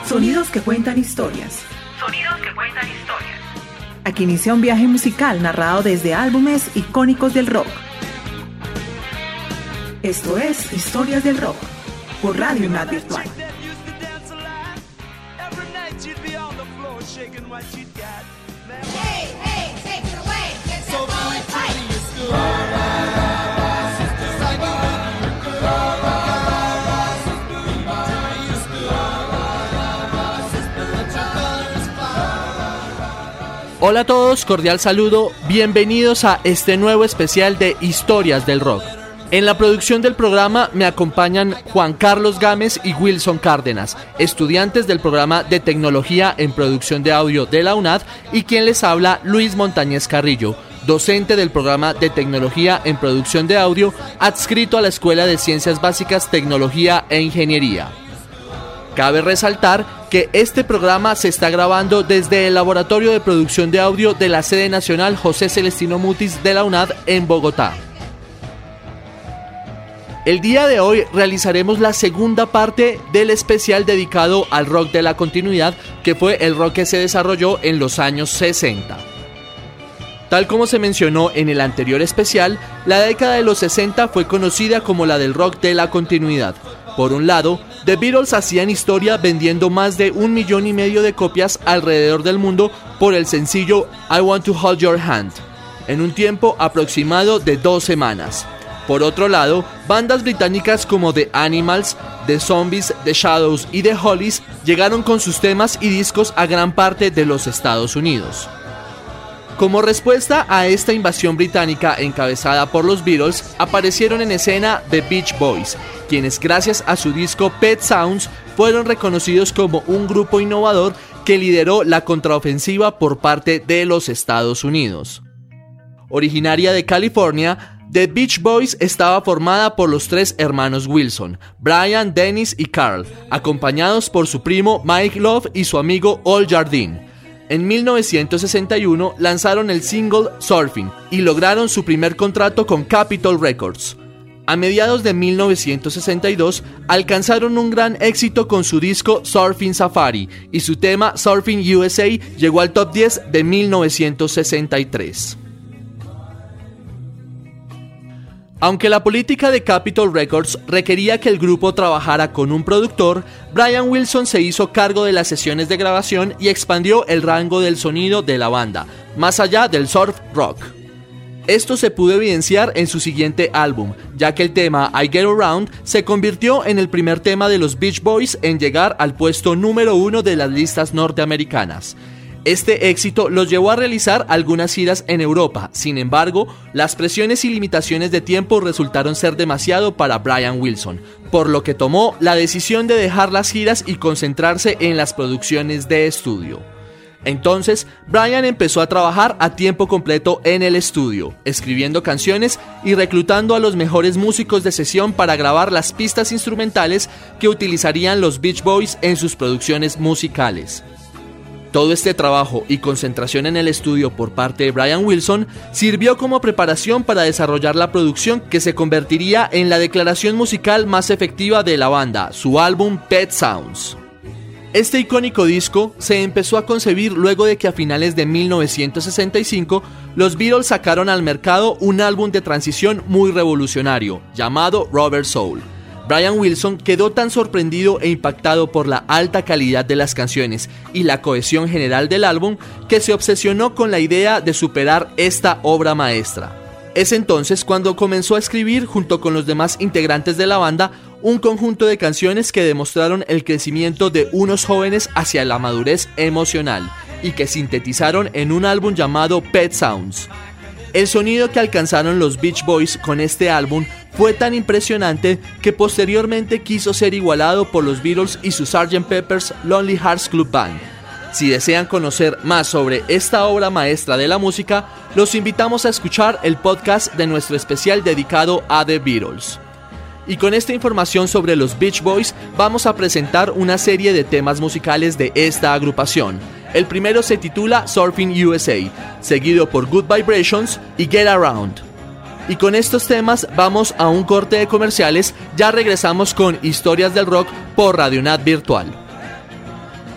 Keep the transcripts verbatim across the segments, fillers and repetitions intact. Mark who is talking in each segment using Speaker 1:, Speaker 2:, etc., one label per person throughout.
Speaker 1: Sonidos que cuentan historias.
Speaker 2: Sonidos que cuentan historias.
Speaker 1: Aquí inicia un viaje musical narrado desde álbumes icónicos del rock. Esto es Historias del Rock, por Radio UNAD Virtual.
Speaker 3: Hola a todos, cordial saludo, bienvenidos a este nuevo especial de Historias del Rock. En la producción del programa me acompañan Juan Carlos Gámez y Wilson Cárdenas, estudiantes del programa de Tecnología en Producción de Audio de la UNAD, y quien les habla, Luis Montañez Carrillo, docente del programa de Tecnología en Producción de Audio, adscrito a la Escuela de Ciencias Básicas, Tecnología e Ingeniería. Cabe resaltar que este programa se está grabando desde el Laboratorio de Producción de Audio de la sede nacional José Celestino Mutis de la UNAD en Bogotá. El día de hoy realizaremos la segunda parte del especial dedicado al rock de la continuidad, que fue el rock que se desarrolló en los años sesenta. Tal como se mencionó en el anterior especial, la década de los sesenta fue conocida como la del rock de la continuidad. Por un lado, The Beatles hacían historia vendiendo más de un millón y medio de copias alrededor del mundo por el sencillo I Want to Hold Your Hand, en un tiempo aproximado de dos semanas. Por otro lado, bandas británicas como The Animals, The Zombies, The Shadows y The Hollies llegaron con sus temas y discos a gran parte de los Estados Unidos. Como respuesta a esta invasión británica encabezada por los Beatles, aparecieron en escena The Beach Boys, quienes gracias a su disco Pet Sounds fueron reconocidos como un grupo innovador que lideró la contraofensiva por parte de los Estados Unidos. Originaria de California, The Beach Boys estaba formada por los tres hermanos Wilson, Brian, Dennis y Carl, acompañados por su primo Mike Love y su amigo Al Jardine. En mil novecientos sesenta y uno lanzaron el single Surfing y lograron su primer contrato con Capitol Records. A mediados de mil novecientos sesenta y dos alcanzaron un gran éxito con su disco Surfing Safari y su tema Surfing U S A llegó al top diez de mil novecientos sesenta y tres. Aunque la política de Capitol Records requería que el grupo trabajara con un productor, Brian Wilson se hizo cargo de las sesiones de grabación y expandió el rango del sonido de la banda, más allá del surf rock. Esto se pudo evidenciar en su siguiente álbum, ya que el tema I Get Around se convirtió en el primer tema de los Beach Boys en llegar al puesto número uno de las listas norteamericanas. Este éxito los llevó a realizar algunas giras en Europa. Sin embargo, las presiones y limitaciones de tiempo resultaron ser demasiado para Brian Wilson, por lo que tomó la decisión de dejar las giras y concentrarse en las producciones de estudio. Entonces, Brian empezó a trabajar a tiempo completo en el estudio, escribiendo canciones y reclutando a los mejores músicos de sesión para grabar las pistas instrumentales que utilizarían los Beach Boys en sus producciones musicales. Todo este trabajo y concentración en el estudio por parte de Brian Wilson sirvió como preparación para desarrollar la producción que se convertiría en la declaración musical más efectiva de la banda, su álbum Pet Sounds. Este icónico disco se empezó a concebir luego de que a finales de mil novecientos sesenta y cinco los Beatles sacaron al mercado un álbum de transición muy revolucionario, llamado Rubber Soul. Brian Wilson quedó tan sorprendido e impactado por la alta calidad de las canciones y la cohesión general del álbum que se obsesionó con la idea de superar esta obra maestra. Es entonces cuando comenzó a escribir junto con los demás integrantes de la banda un conjunto de canciones que demostraron el crecimiento de unos jóvenes hacia la madurez emocional y que sintetizaron en un álbum llamado Pet Sounds. El sonido que alcanzaron los Beach Boys con este álbum fue tan impresionante que posteriormente quiso ser igualado por los Beatles y su sergeant Pepper's Lonely Hearts Club Band. Si desean conocer más sobre esta obra maestra de la música, los invitamos a escuchar el podcast de nuestro especial dedicado a The Beatles. Y con esta información sobre los Beach Boys, vamos a presentar una serie de temas musicales de esta agrupación. El primero se titula Surfing U S A, seguido por Good Vibrations y Get Around. Y con estos temas vamos a un corte de comerciales. Ya regresamos con Historias del Rock por Radio UNAD Virtual.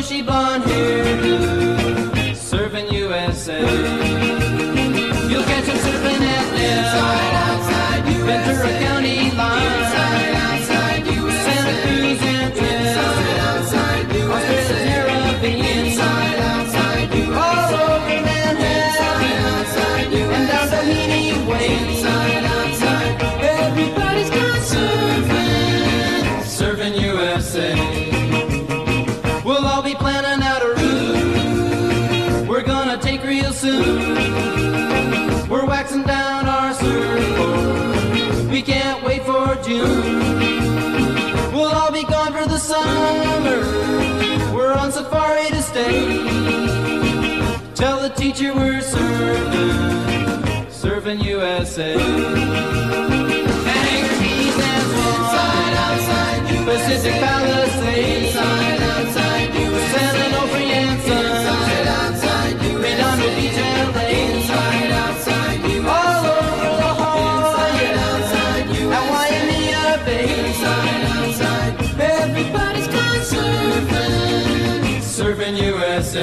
Speaker 4: bushy blonde hairdo, surfing U S A. You'll catch him surfing at inside, outside, Ventura County line, inside, outside, U S A. Santa Cruz and inside, outside, U S A. Australia's Caribbean, inside, outside, U S A. All over Manhattan, outside, U S A. And down Doheny Way, inside, outside. Everybody's gone surfing, surfing U S A. We'll all be planning out a route we're gonna take real soon. We're waxing down our surfboard, we can't wait for June. We'll all be gone for the summer, we're on safari to stay. Tell the teacher we're surfing, surfing U S A. Hangar Keys and inside, outside, Pacific Palisades, inside, outside, San Onofre and Sun, inside, outside, Redondo Beach, L A, inside, outside, all over La Jolla, outside, at Waimea Bay, inside, outside. Everybody's gone surfing, surfing U S A.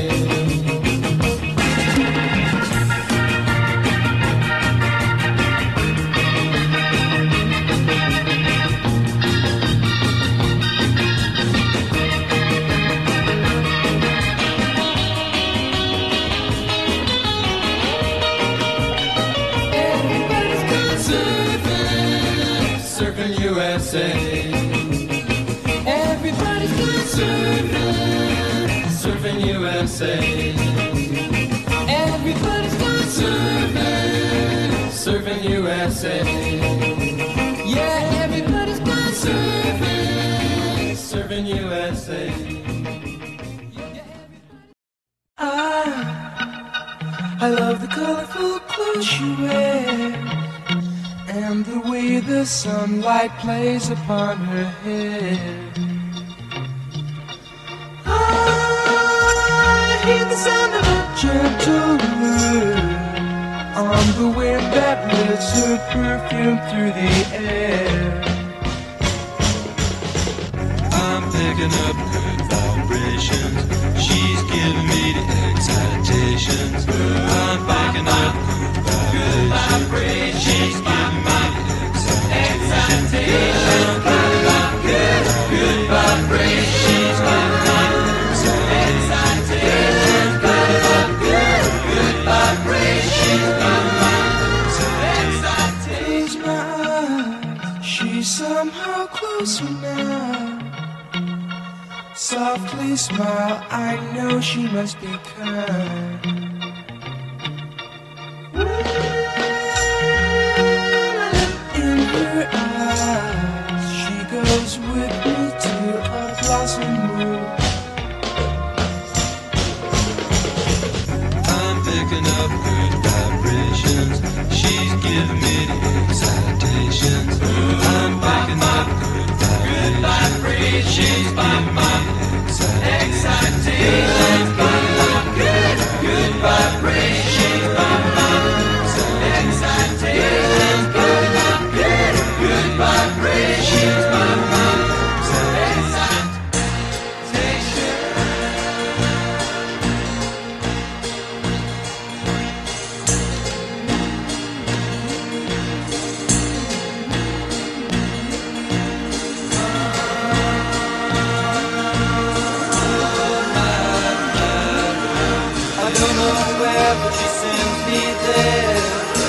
Speaker 4: U S A. Everybody's gone surfing, surfing U S A. Everybody's gone surfing, surfing U S A. Yeah, everybody's gone surfing, surfing U S A. I, I love the colorful clothes you wear, and the way the sunlight plays upon her hair. I hear the sound of a gentle word on the wind that lifts her perfume through the air. I'm picking up good vibrations, she's giving me the excitations. I'm picking up good vibrations, she's giving me excitation. Good, good, good vibration. She's giving me excitation. Good, good, good vibration. She's giving me excitation. Close my eyes, she's somehow closer now. Softly smile, I know she must be kind. She goes with me to a blossom room. I'm picking up good vibrations, she's giving me the excitations. I'm picking up good vibrations, she's giving me excitations. Good, good vibrations, excitations. Good, good, good vibrations. I don't know where, but she sends me there.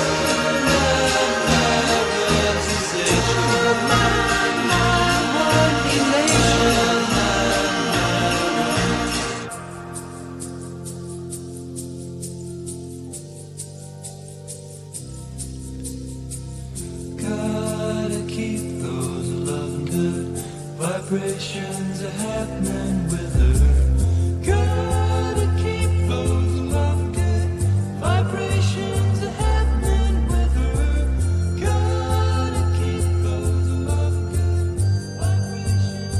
Speaker 4: Gotta keep those loving good vibrations are happening with her. Gotta keep those loving good vibrations are happening with her. Gotta keep those loving good vibrations.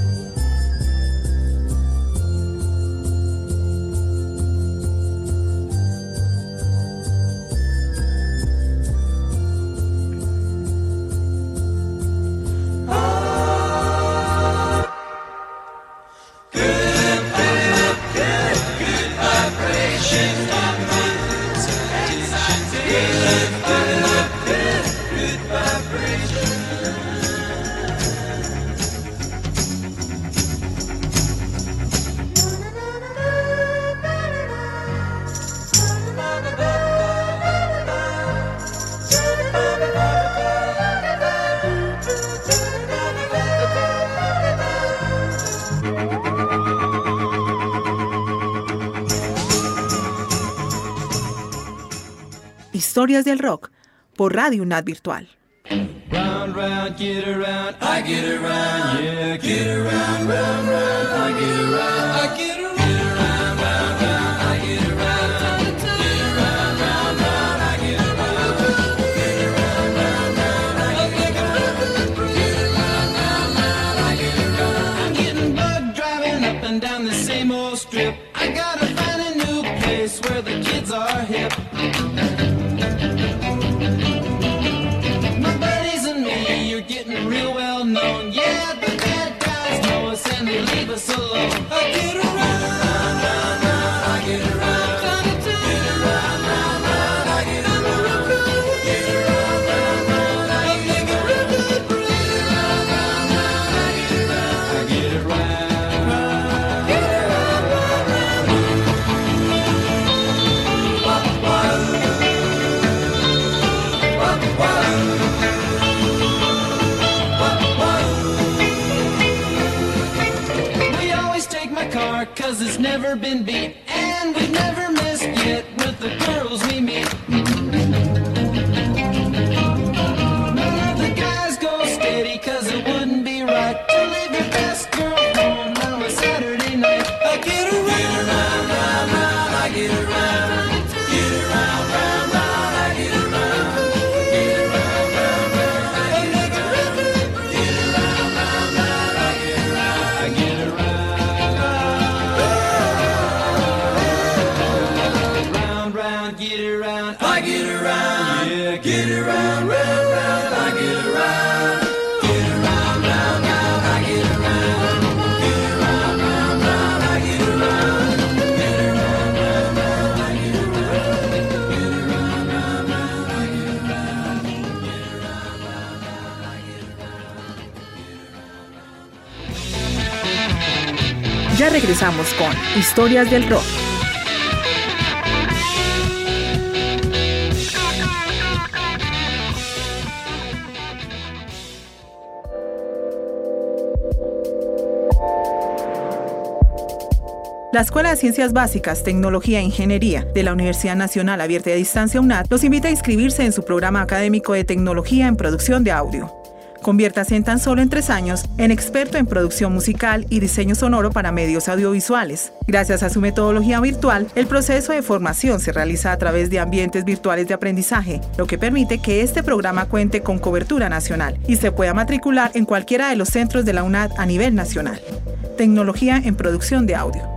Speaker 4: Ah, good.
Speaker 1: Historias del Rock por Radio UNAD Virtual.
Speaker 4: Round, round, get around, I get around, yeah, get around, round, round, I get around, I get around, get around, round, round, I get around, get around, round, round, I get around, get around, round, round, I get around, get around, round, round, I get around. I'm getting bugged driving up and down the same old strip. I gotta find a new place where the kids are hip. Getting real well known, yeah, the bad guys know us and they leave us alone. I get around, round, round, round, I get around, get around, round, round, I get around, get around, round, round, I get around, get around, round, round, I get around, I get around, get around, round, round, wop, wop, wop, wop. Cause it's never been beat, and we've never missed yet with the girls we meet. None of the guys go steady, cause it wouldn't be right to leave your best girl home on a Saturday night. I get around, get around, round, round, I get around, get around, round, round, I get around, get around, round, round, I get around, get around, round, round, I get around, I get around. Get around, I get around, yeah, get around, round, round, I get around, get around, round, round, I get around, get around, round, round, I get around, get around, round, round, I get around, get around, round, round, I get around, get around, round, round, I get around.
Speaker 1: Ya regresamos con Historias del Rock. La Escuela de Ciencias Básicas, Tecnología e Ingeniería de la Universidad Nacional Abierta y a Distancia UNAD los invita a inscribirse en su programa académico de Tecnología en Producción de Audio. Conviértase en tan solo en tres años en experto en producción musical y diseño sonoro para medios audiovisuales. Gracias a su metodología virtual, el proceso de formación se realiza a través de ambientes virtuales de aprendizaje, lo que permite que este programa cuente con cobertura nacional y se pueda matricular en cualquiera de los centros de la UNAD a nivel nacional. Tecnología en Producción de Audio.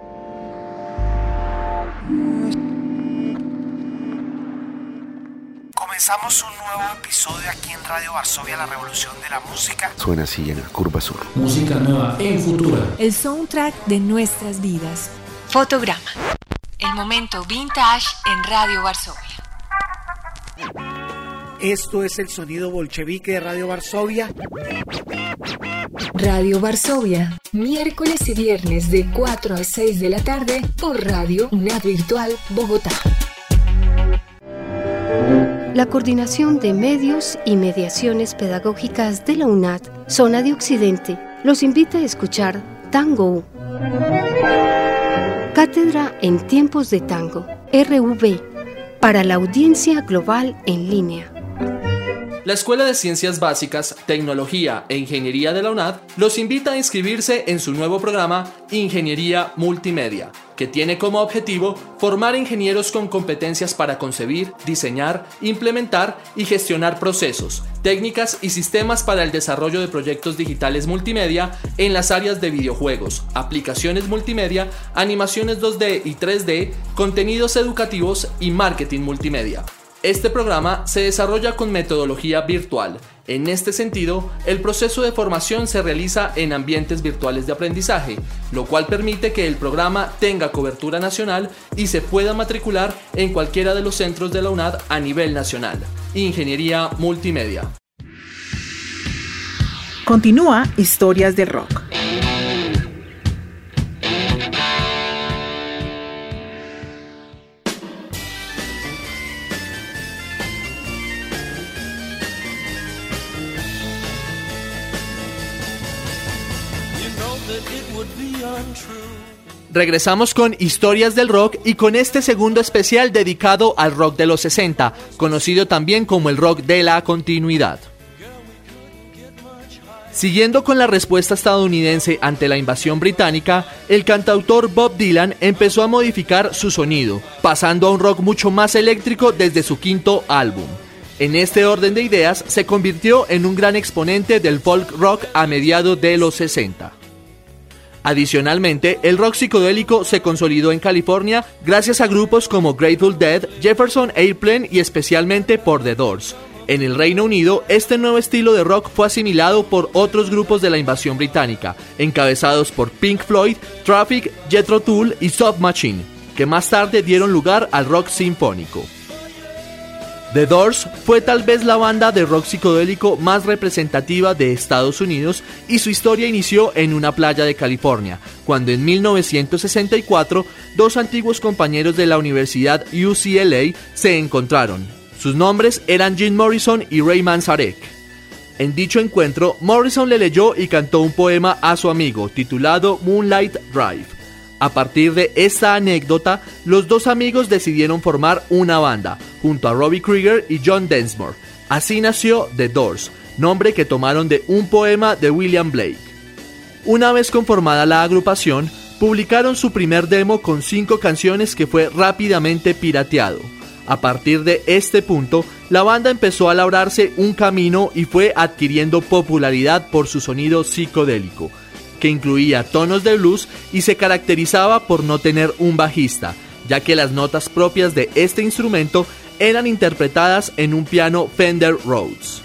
Speaker 5: Comenzamos un nuevo episodio aquí en Radio Varsovia, la revolución de la música.
Speaker 6: Suena así en la curva sur.
Speaker 7: Música nueva en Futura.
Speaker 8: El soundtrack de nuestras vidas.
Speaker 9: Fotograma. El momento vintage en Radio Varsovia.
Speaker 5: Esto es el sonido bolchevique de Radio Varsovia.
Speaker 8: Radio Varsovia, miércoles y viernes de cuatro a seis de la tarde por Radio UNAD Virtual Bogotá.
Speaker 10: La Coordinación de Medios y Mediaciones Pedagógicas de la UNAD, Zona de Occidente, los invita a escuchar Tango. Cátedra en Tiempos de Tango, R V, para la audiencia global en línea.
Speaker 3: La Escuela de Ciencias Básicas, Tecnología e Ingeniería de la UNAD los invita a inscribirse en su nuevo programa Ingeniería Multimedia, que tiene como objetivo formar ingenieros con competencias para concebir, diseñar, implementar y gestionar procesos, técnicas y sistemas para el desarrollo de proyectos digitales multimedia en las áreas de videojuegos, aplicaciones multimedia, animaciones dos D y tres D, contenidos educativos y marketing multimedia. Este programa se desarrolla con metodología virtual. En este sentido, el proceso de formación se realiza en ambientes virtuales de aprendizaje, lo cual permite que el programa tenga cobertura nacional y se pueda matricular en cualquiera de los centros de la UNAD a nivel nacional. Ingeniería Multimedia.
Speaker 1: Continúa Historias del Rock.
Speaker 3: Regresamos con Historias del Rock y con este segundo especial dedicado al rock de los sesenta, conocido también como el rock de la continuidad. Siguiendo con la respuesta estadounidense ante la invasión británica, el cantautor Bob Dylan empezó a modificar su sonido, pasando a un rock mucho más eléctrico desde su quinto álbum. En este orden de ideas, se convirtió en un gran exponente del folk rock a mediados de los sesenta. Adicionalmente, el rock psicodélico se consolidó en California gracias a grupos como Grateful Dead, Jefferson Airplane y especialmente por The Doors. En el Reino Unido, este nuevo estilo de rock fue asimilado por otros grupos de la invasión británica, encabezados por Pink Floyd, Traffic, Jethro Tull y Soft Machine, que más tarde dieron lugar al rock sinfónico. The Doors fue tal vez la banda de rock psicodélico más representativa de Estados Unidos y su historia inició en una playa de California, cuando en mil novecientos sesenta y cuatro dos antiguos compañeros de la Universidad U C L A se encontraron. Sus nombres eran Jim Morrison y Ray Manzarek. En dicho encuentro, Morrison le leyó y cantó un poema a su amigo titulado Moonlight Drive. A partir de esta anécdota, los dos amigos decidieron formar una banda, junto a Robbie Krieger y John Densmore. Así nació The Doors, nombre que tomaron de un poema de William Blake. Una vez conformada la agrupación, publicaron su primer demo con cinco canciones que fue rápidamente pirateado. A partir de este punto, la banda empezó a labrarse un camino y fue adquiriendo popularidad por su sonido psicodélico, que incluía tonos de blues y se caracterizaba por no tener un bajista, ya que las notas propias de este instrumento eran interpretadas en un piano Fender Rhodes.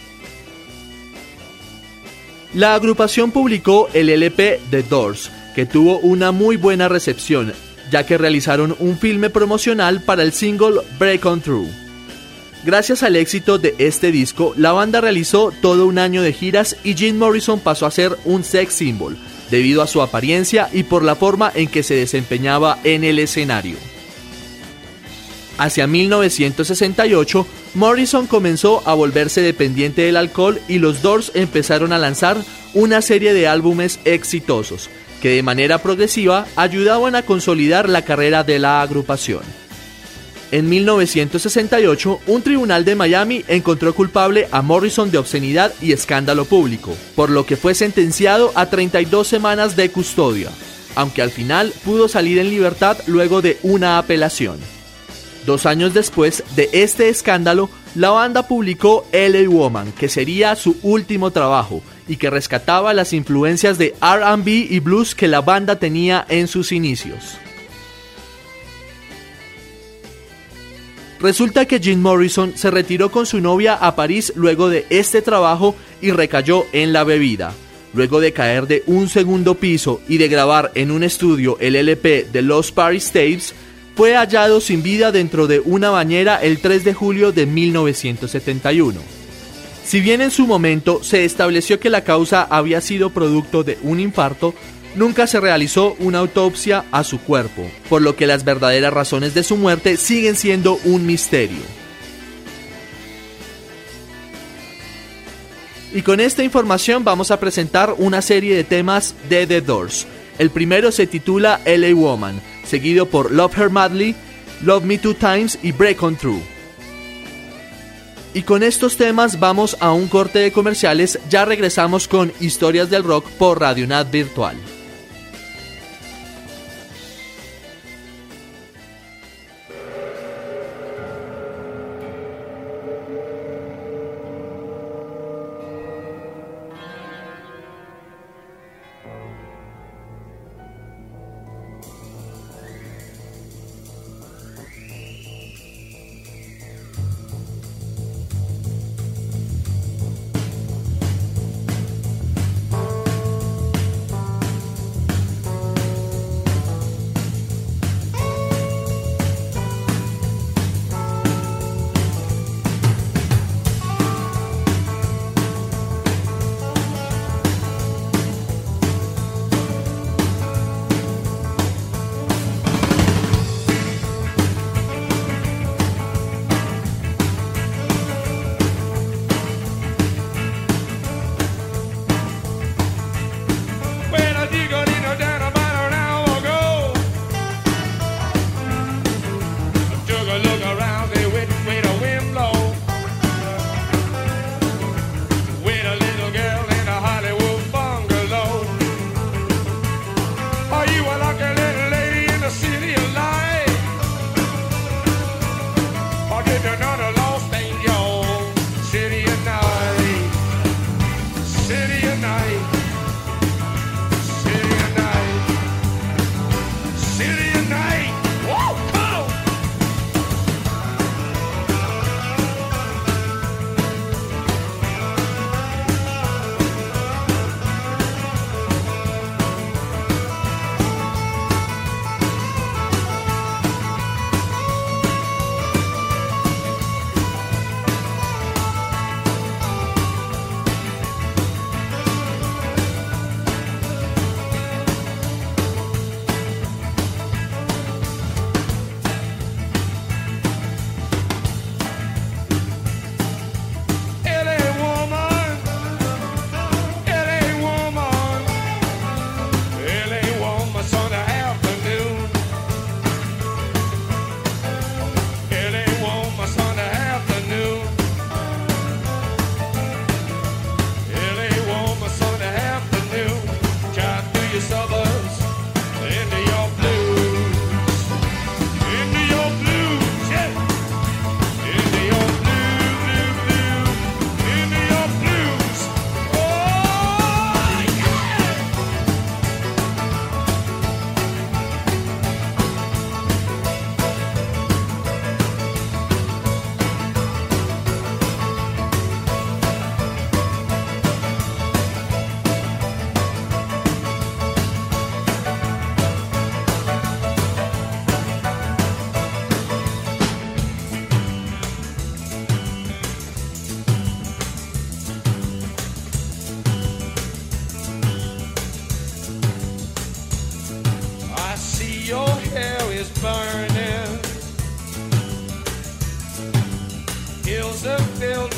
Speaker 3: La agrupación publicó el L P The Doors, que tuvo una muy buena recepción, ya que realizaron un filme promocional para el single Break On Through. Gracias al éxito de este disco, la banda realizó todo un año de giras y Jim Morrison pasó a ser un sex symbol, debido a su apariencia y por la forma en que se desempeñaba en el escenario. Hacia mil novecientos sesenta y ocho, Morrison comenzó a volverse dependiente del alcohol y los Doors empezaron a lanzar una serie de álbumes exitosos, que de manera progresiva ayudaban a consolidar la carrera de la agrupación. En mil novecientos sesenta y ocho, un tribunal de Miami encontró culpable a Morrison de obscenidad y escándalo público, por lo que fue sentenciado a treinta y dos semanas de custodia, aunque al final pudo salir en libertad luego de una apelación. Dos años después de este escándalo, la banda publicó L A Woman, que sería su último trabajo, y que rescataba las influencias de R and B y blues que la banda tenía en sus inicios. Resulta que Jim Morrison se retiró con su novia a París luego de este trabajo y recayó en la bebida. Luego de caer de un segundo piso y de grabar en un estudio el L P de Lost Paris Tapes, fue hallado sin vida dentro de una bañera el tres de julio de mil novecientos setenta y uno. Si bien en su momento se estableció que la causa había sido producto de un infarto, nunca se realizó una autopsia a su cuerpo, por lo que las verdaderas razones de su muerte siguen siendo un misterio. Y con esta información vamos a presentar una serie de temas de The Doors. El primero se titula L A Woman, seguido por Love Her Madly, Love Me Two Times y Break On Through. Y con estos temas vamos a un corte de comerciales, ya regresamos con Historias del Rock por Radio N A T Virtual.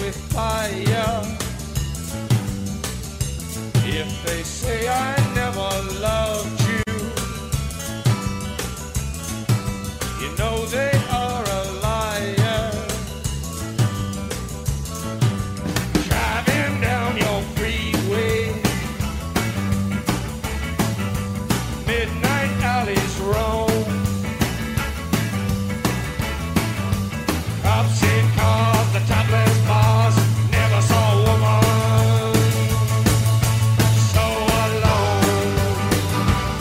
Speaker 6: with fire. If they say I never loved you, you know they are a liar. Driving down your freeway, midnight alleys roam, cops in cars, the topless bars, never saw a woman so alone.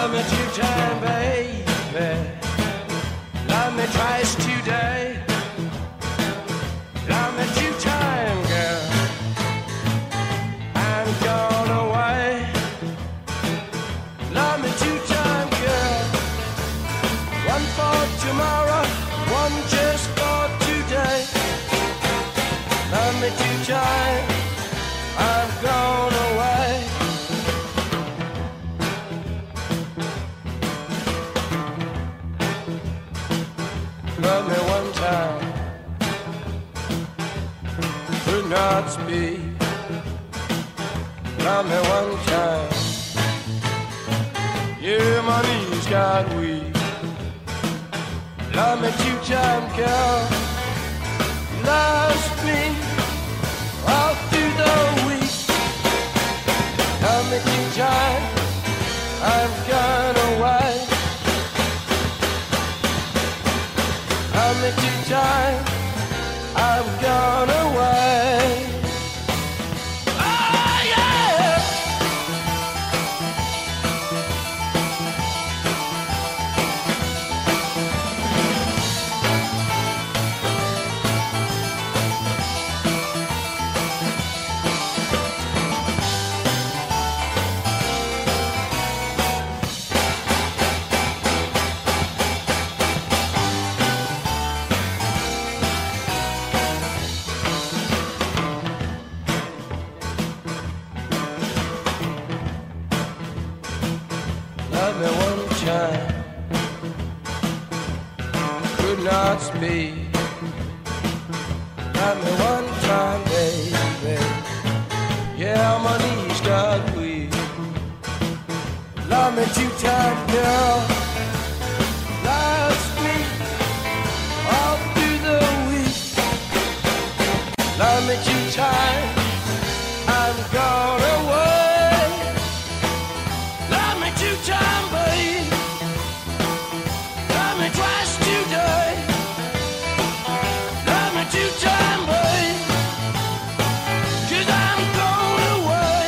Speaker 6: Love me two-time, baby. Love me twice today. Love me two-time, girl. I'm gone away. Love me two-time, girl. One for tomorrow, one just for today. Love me two-time, I've gone away. Love me one time, could not speak. Love me one time, yeah, my knees got weak. Love me two-time, girl. Loves me all through the week. Love me two-time, I've gone away. Love me two-time, I've gone away. Oh yeah. Love me one time, could not speak. Love me one time, baby. Yeah, my knees got weak. Love me two-time, girl. Loves me all through the week. Love me two-time, I'm gone away. Love me two-time, babe. Love me twice today. Love me two-time, babe. 'Cause I'm going away.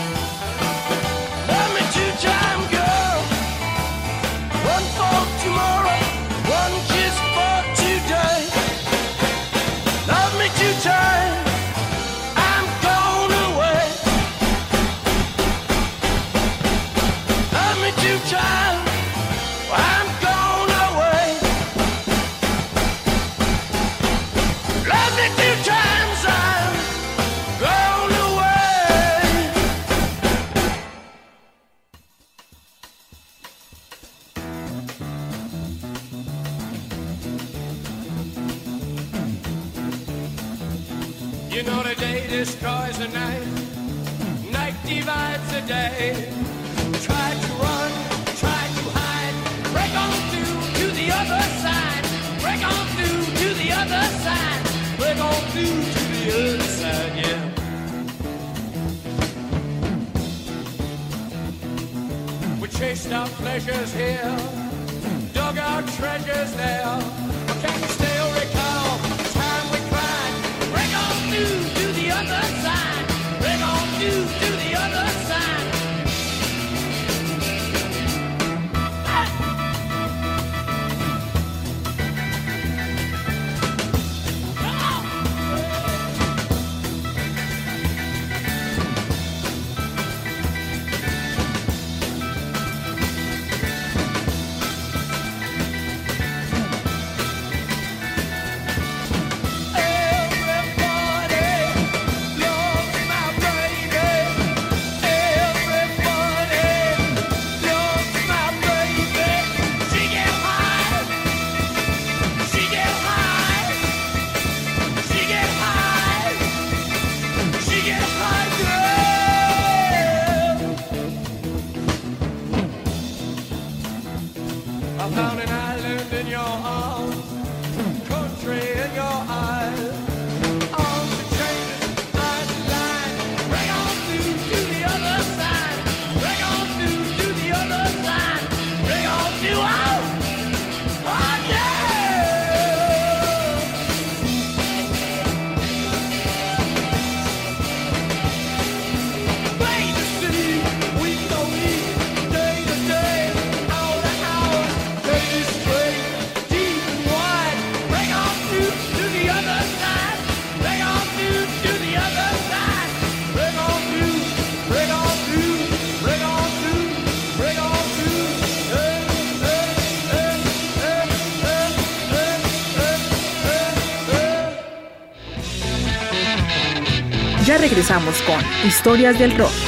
Speaker 6: Love me two-time, girl. One for tomorrow, one kiss for today. Love me two-time, I'm going away. Love me two-time, I'm going away. Love me two times, I'm going away. You know the day destroys the night, night divides the day. Try to run, try to hide, break on through to the other side, break on through to the other side, break on through to the other side, yeah. We chased our pleasures here, dug our treasures there, but can you still recall the time we cried? Break on through to the other side, break on through to the other side. I found an island in your arms, country in your eyes. Arms are changing, eyes are lying. Break on through to the other side. Break on through to the other side. Break on through, oh, oh yeah. Way to see, week to week, day to day.
Speaker 1: Ya regresamos con Historias del Rock.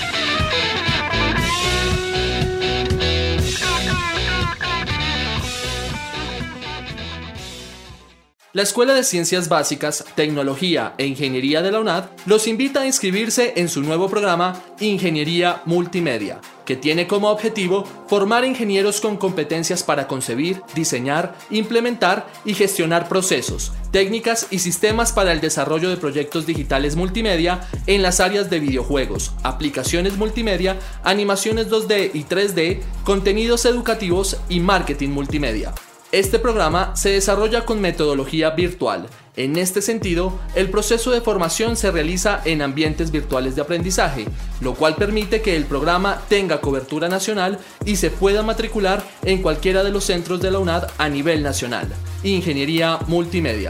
Speaker 3: La Escuela de Ciencias Básicas, Tecnología e Ingeniería de la UNAD los invita a inscribirse en su nuevo programa Ingeniería Multimedia, que tiene como objetivo formar ingenieros con competencias para concebir, diseñar, implementar y gestionar procesos, técnicas y sistemas para el desarrollo de proyectos digitales multimedia en las áreas de videojuegos, aplicaciones multimedia, animaciones dos D y tres D, contenidos educativos y marketing multimedia. Este programa se desarrolla con metodología virtual. En este sentido, el proceso de formación se realiza en ambientes virtuales de aprendizaje, lo cual permite que el programa tenga cobertura nacional y se pueda matricular en cualquiera de los centros de la UNAD a nivel nacional. Ingeniería Multimedia.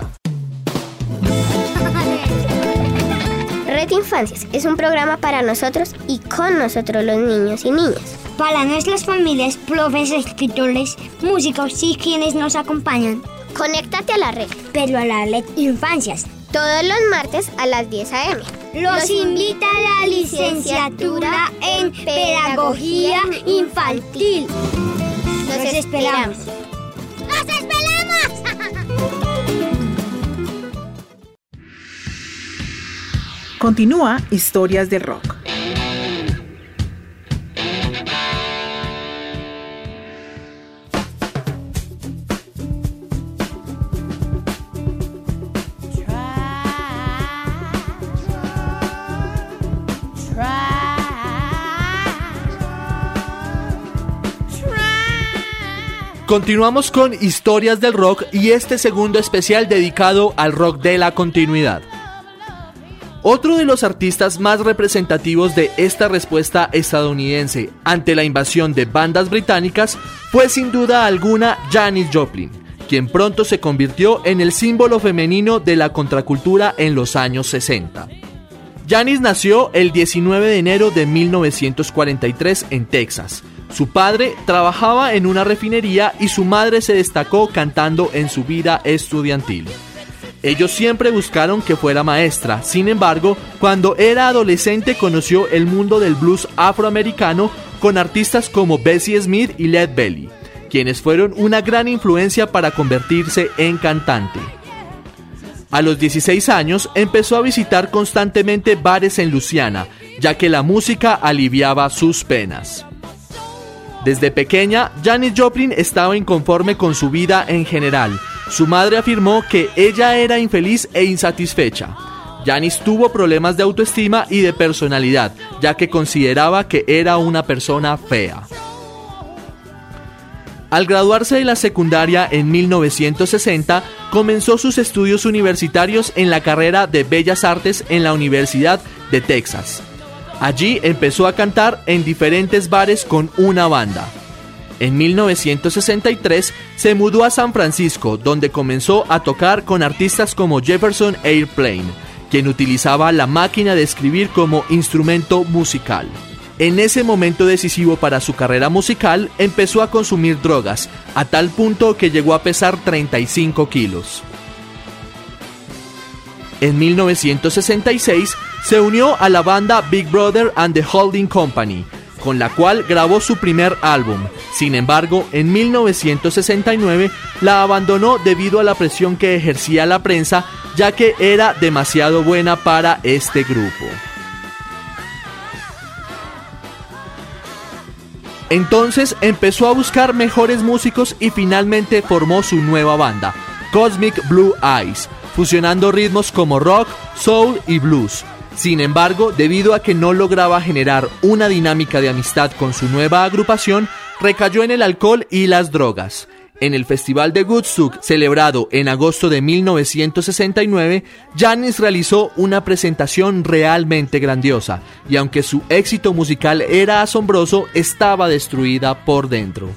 Speaker 11: Red Infancias es un programa para nosotros y con nosotros los niños y niñas.
Speaker 12: Para nuestras familias, profes, escritores, músicos y quienes nos acompañan.
Speaker 11: Conéctate a la red.
Speaker 12: Pero a la Red Infancias.
Speaker 11: Todos los martes a las diez a eme.
Speaker 12: Los invita a la licenciatura en Pedagogía Infantil.
Speaker 11: Los esperamos.
Speaker 12: ¡Los esperamos!
Speaker 1: Continúa Historias del Rock.
Speaker 3: Continuamos con Historias del Rock y este segundo especial dedicado al rock de la continuidad. Otro de los artistas más representativos de esta respuesta estadounidense ante la invasión de bandas británicas fue sin duda alguna Janis Joplin, quien pronto se convirtió en el símbolo femenino de la contracultura en los años sesenta. Janis nació el diecinueve de enero de mil novecientos cuarenta y tres en Texas. Su padre trabajaba en una refinería y su madre se destacó cantando en su vida estudiantil. Ellos siempre buscaron que fuera maestra, sin embargo, cuando era adolescente conoció el mundo del blues afroamericano con artistas como Bessie Smith y Lead Belly, quienes fueron una gran influencia para convertirse en cantante. A los dieciséis años empezó a visitar constantemente bares en Luisiana, ya que la música aliviaba sus penas. Desde pequeña, Janis Joplin estaba inconforme con su vida en general. Su madre afirmó que ella era infeliz e insatisfecha. Janis tuvo problemas de autoestima y de personalidad, ya que consideraba que era una persona fea. Al graduarse de la secundaria en mil novecientos sesenta, comenzó sus estudios universitarios en la carrera de Bellas Artes en la Universidad de Texas. Allí empezó a cantar en diferentes bares con una banda. En mil novecientos sesenta y tres se mudó a San Francisco, donde comenzó a tocar con artistas como Jefferson Airplane, quien utilizaba la máquina de escribir como instrumento musical. En ese momento decisivo para su carrera musical, empezó a consumir drogas, a tal punto que llegó a pesar treinta y cinco kilos. En mil novecientos sesenta y seis se unió a la banda Big Brother and the Holding Company, con la cual grabó su primer álbum. Sin embargo, en mil novecientos sesenta y nueve la abandonó debido a la presión que ejercía la prensa, ya que era demasiado buena para este grupo. Entonces empezó a buscar mejores músicos y finalmente formó su nueva banda, Cosmic Blue Eyes, fusionando ritmos como rock, soul y blues. Sin embargo, debido a que no lograba generar una dinámica de amistad con su nueva agrupación, recayó en el alcohol y las drogas. En el Festival de Woodstock, celebrado en agosto de mil novecientos sesenta y nueve, Janis realizó una presentación realmente grandiosa, y aunque su éxito musical era asombroso, estaba destruida por dentro.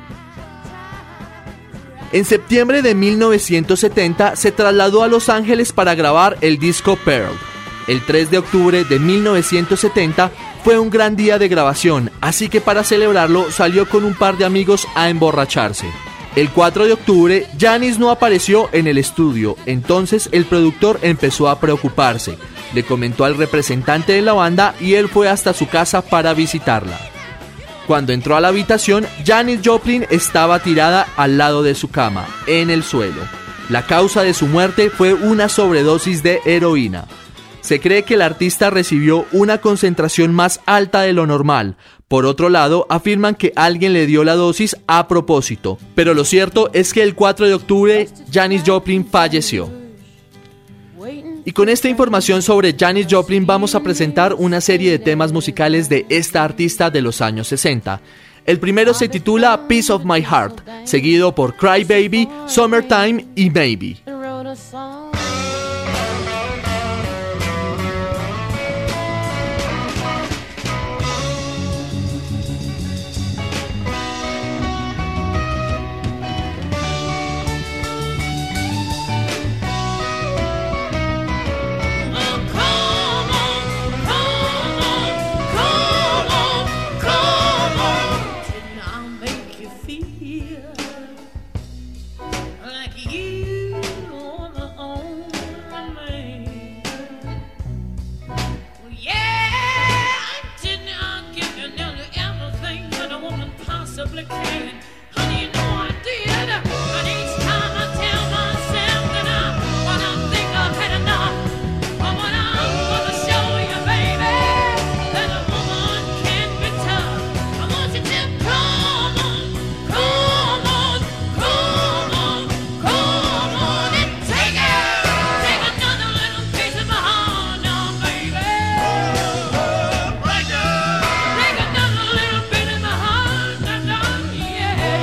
Speaker 3: En septiembre de mil novecientos setenta se trasladó a Los Ángeles para grabar el disco Pearl. El tres de octubre de mil novecientos setenta fue un gran día de grabación, así que para celebrarlo salió con un par de amigos a emborracharse. El cuatro de octubre, Janis no apareció en el estudio, entonces el productor empezó a preocuparse, Le comentó al representante de la banda y él fue hasta su casa para visitarla. Cuando entró a la habitación, Janis Joplin estaba tirada al lado de su cama, en el suelo. La causa de su muerte fue una sobredosis de heroína. Se cree que el artista recibió una concentración más alta de lo normal. Por otro lado, afirman que alguien le dio la dosis a propósito. Pero lo cierto es que el cuatro de octubre, Janis Joplin falleció. Y con esta información sobre Janis Joplin vamos a presentar una serie de temas musicales de esta artista de los años sesenta. El primero se titula Piece of My Heart, seguido por Cry Baby, Summertime y Maybe.
Speaker 6: Yeah.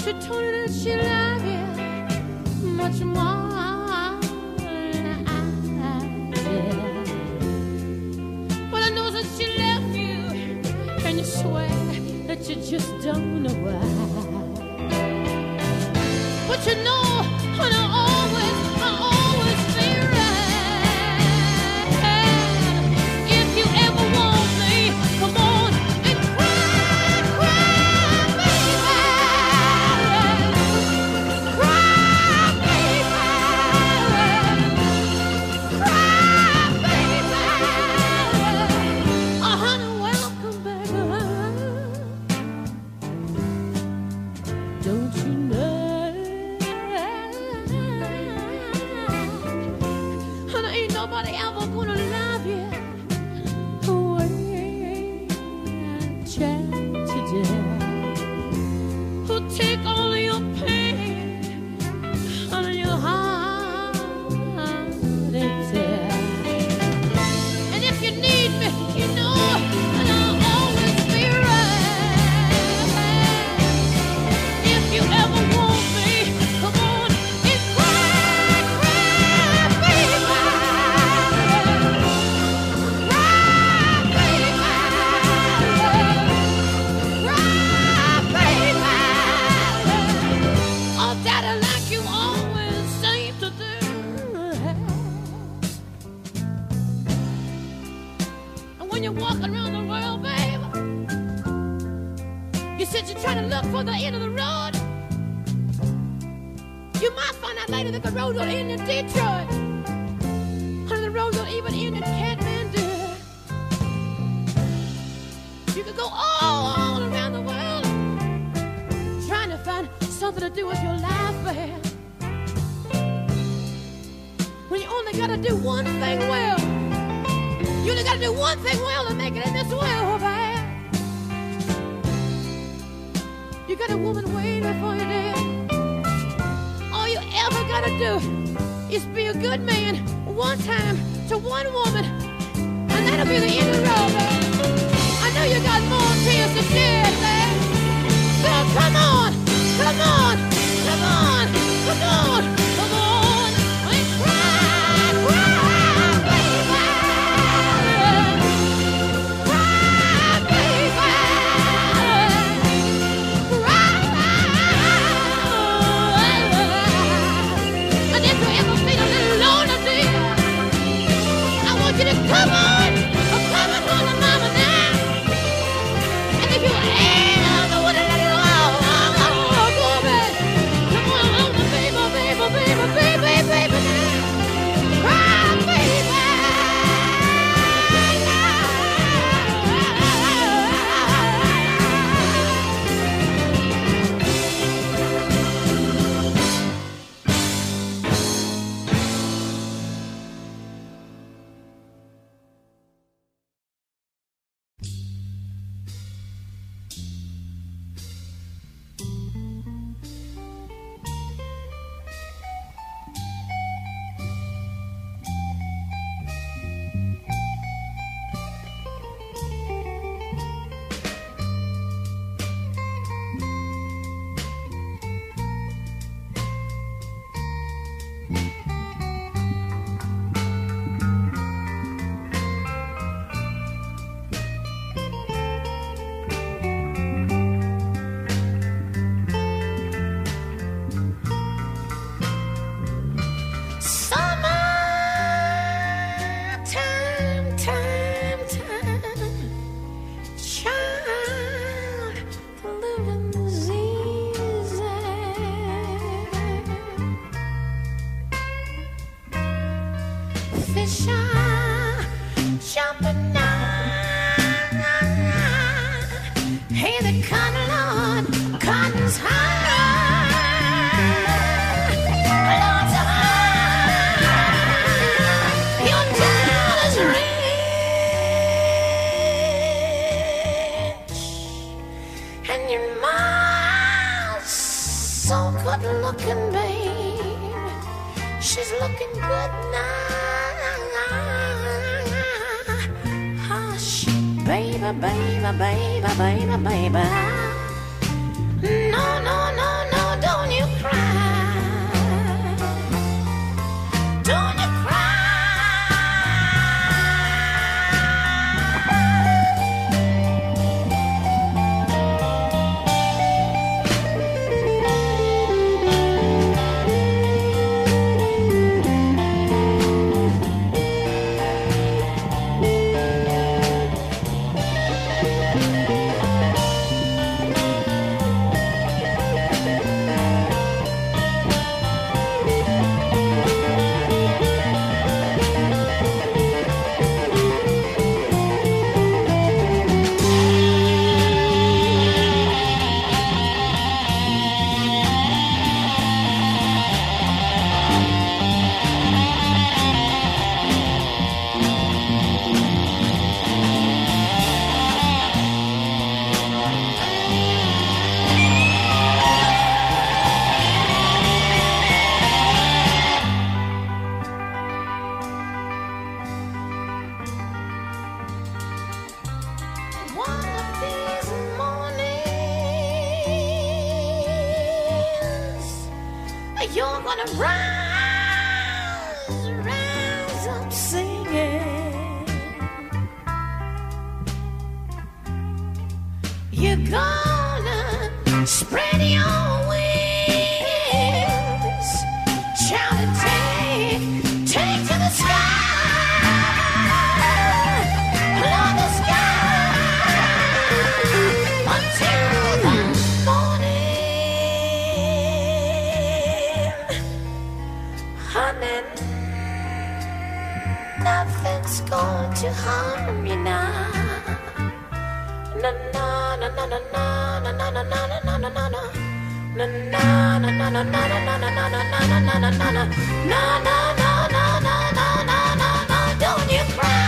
Speaker 13: she told you that she loved you much more than I did. Well, I know that she left you, and you swear that you just don't know why. But you know, and I always, I always be right. If you ever want me, come on and cry, cry, baby. Cry, baby. Cry, baby. Oh, honey, welcome, baby. Don't you know? Nobody ever gonna love you the way I tried today. Who'll take all your pain out of your heart and tear. And if you need me, you know, and I'll always be right. If you ever want me, come on and cry, cry, baby. You're trying to look for the end of the road. You might find out later that the road will end in Detroit, or the road will even end in Kathmandu. You could go all, all around the world trying to find something to do with your life, man. When you only gotta do one thing well. You only gotta do one thing well to make it in this world, man. You got a woman waiting for you there. All you ever gotta do is be a good man one time to one woman, and that'll be the end of the road, man. I know you got more tears to shed, man. So come on, come on, come on, come on, come on, and cry, cry, baby. Cry, baby. Come on, oh, come on, hold on, mama now. And if you ever wanna let it go, oh, oh, oh, go back. Come on, hold on, baby, baby, baby, baby, baby now. Cry, baby. Looking, babe, she's looking good now. Hush, baby, baby, baby, baby, baby. No, no, no, no. you're gonna rise, rise up singing. You're gonna spread your wings, shout and take, take to the sky, love the sky until the morning. Honey, nothing's going to harm you now. Na na na na na na na na na na na na na na. Na na na na na na na na na na na na na na na. Na na na na na na na na na. Don't you cry.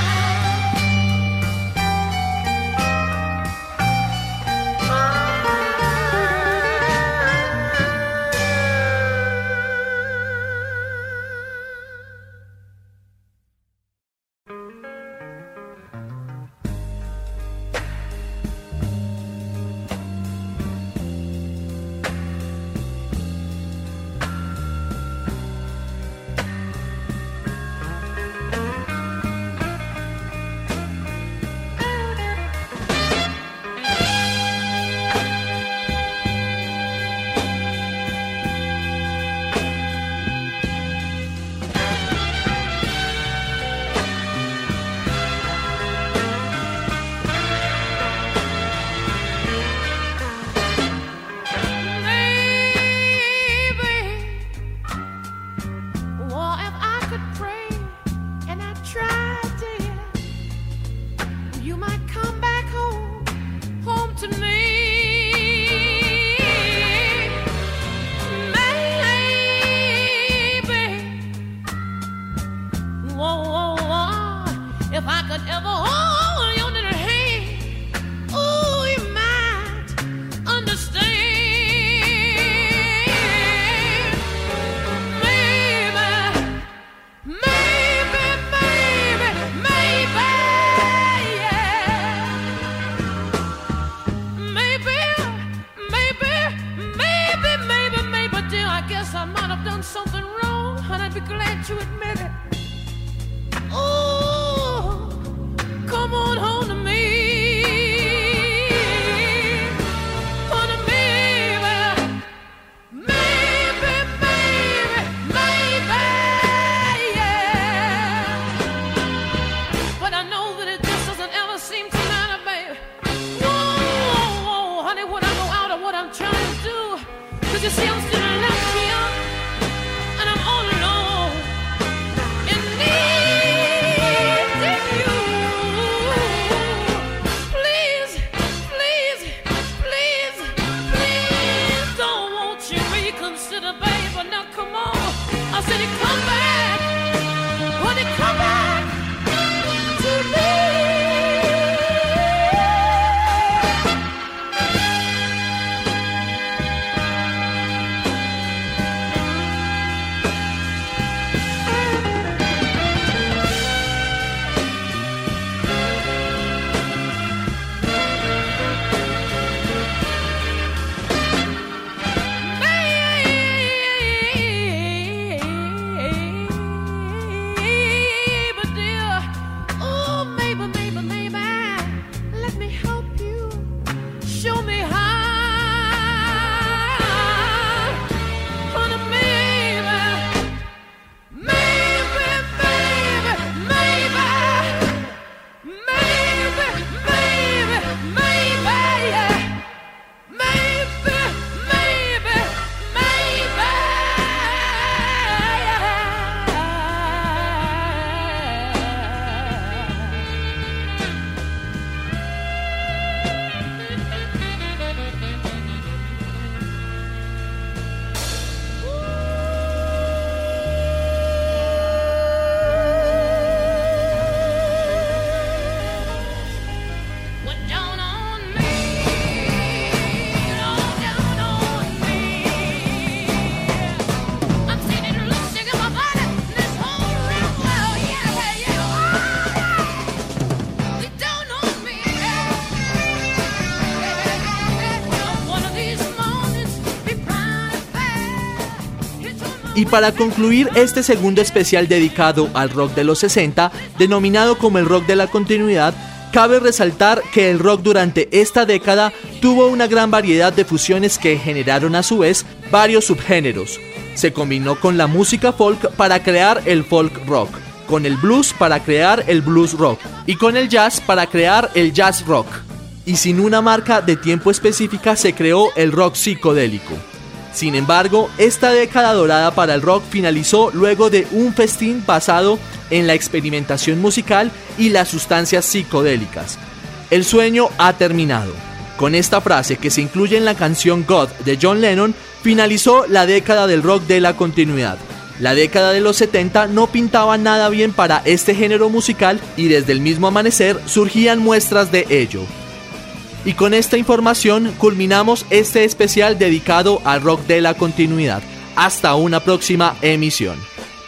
Speaker 3: Y para concluir este segundo especial dedicado al rock de los sesenta, denominado como el rock de la continuidad, cabe resaltar que el rock durante esta década tuvo una gran variedad de fusiones que generaron a su vez varios subgéneros. Se combinó con la música folk para crear el folk rock, con el blues para crear el blues rock y con el jazz para crear el jazz rock. Y sin una marca de tiempo específica se creó el rock psicodélico. Sin embargo, esta década dorada para el rock finalizó luego de un festín basado en la experimentación musical y las sustancias psicodélicas. El sueño ha terminado. Con esta frase que se incluye en la canción God de John Lennon, finalizó la década del rock de la continuidad. La década de los setenta no pintaba nada bien para este género musical y desde el mismo amanecer surgían muestras de ello. Y con esta información culminamos este especial dedicado al rock de la continuidad. Hasta una próxima emisión.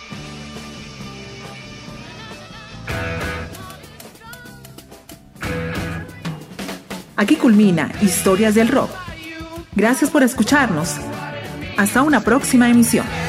Speaker 1: Aquí culmina Historias del Rock. Gracias por escucharnos. Hasta una próxima emisión.